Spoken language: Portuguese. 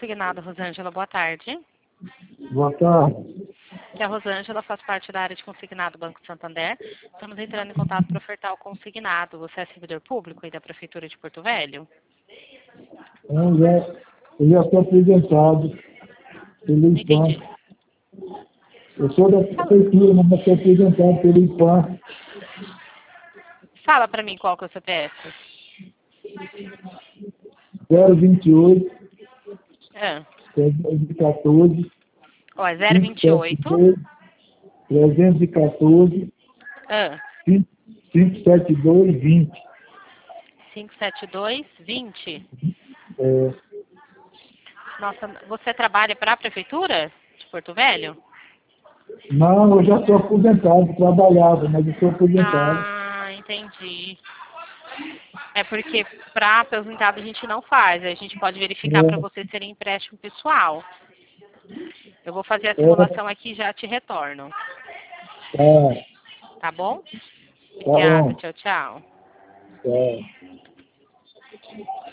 consignado, Rosângela. Boa tarde. Boa tarde. Que a Rosângela faz parte da área de consignado Banco Santander. Estamos entrando em contato para ofertar o consignado. Você é servidor público aí da Prefeitura de Porto Velho? Eu já estou apresentado pelo IPAM. Entendi. Eu sou da Prefeitura, mas estou apresentado pelo IPAM. Fala para mim qual que é o CPF. 028 Ah. 314 Ó, é 028. 314 Ah. 572 20. 572 20. É, Nossa, você trabalha para a Prefeitura de Porto Velho? não, eu já estou aposentado, trabalhava, mas eu estou aposentado. Ah, entendi. É porque para aposentado a gente não faz. A gente pode verificar para você ser empréstimo pessoal. Eu vou fazer a simulação aqui e já te retorno. Tá bom? Tá Obrigada. bom. Tchau, tchau. É.